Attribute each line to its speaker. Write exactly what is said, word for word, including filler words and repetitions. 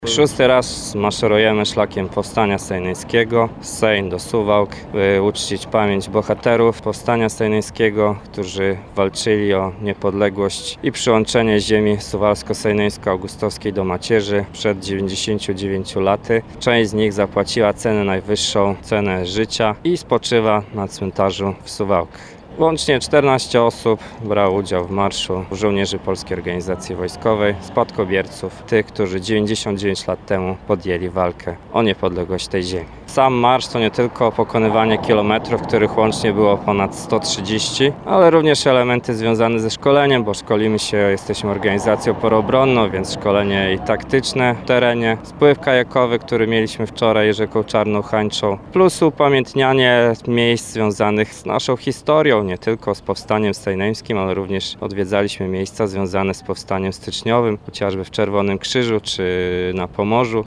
Speaker 1: Szósty raz maszerujemy szlakiem Powstania Sejneńskiego z Sejn do Suwałk, by uczcić pamięć bohaterów Powstania Sejneńskiego, którzy walczyli o niepodległość i przyłączenie ziemi suwalsko-sejneńsko-augustowskiej do macierzy przed dziewięćdziesięcioma dziewięcioma laty. Część z nich zapłaciła cenę najwyższą, cenę życia i spoczywa na cmentarzu w Suwałkach. Łącznie czternaście osób brało udział w marszu, żołnierzy Polskiej Organizacji Wojskowej, spadkobierców, tych, którzy dziewięćdziesiąt dziewięć lat temu podjęli walkę o niepodległość tej ziemi. Sam marsz to nie tylko pokonywanie kilometrów, których łącznie było ponad sto trzydzieści, ale również elementy związane ze szkoleniem, bo szkolimy się, jesteśmy organizacją poroobronną, więc szkolenie i taktyczne w terenie, spływ kajakowy, który mieliśmy wczoraj rzeką Czarną Hańczą, plus upamiętnianie miejsc związanych z naszą historią, nie tylko z Powstaniem Sejneńskim, ale również odwiedzaliśmy miejsca związane z Powstaniem Styczniowym, chociażby w Czerwonym Krzyżu czy na Pomorzu.